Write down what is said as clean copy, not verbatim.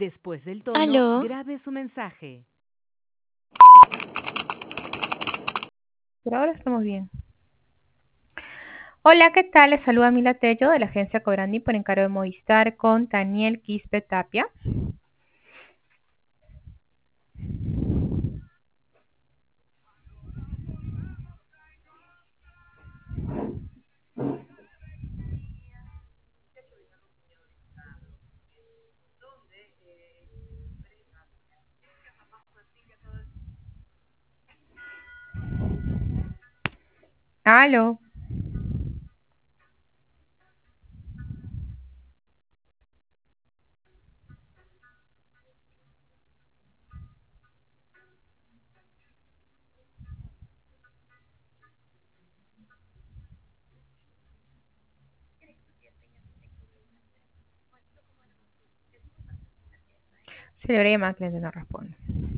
Después del tono, Aló, grabe su mensaje. Por ahora estamos bien. Hola, ¿qué tal? Les saluda Mila Tello de la agencia Cobrandi por encargo de Movistar con Daniel Quispe Tapia. Aló. Se le llama, cliente no responde.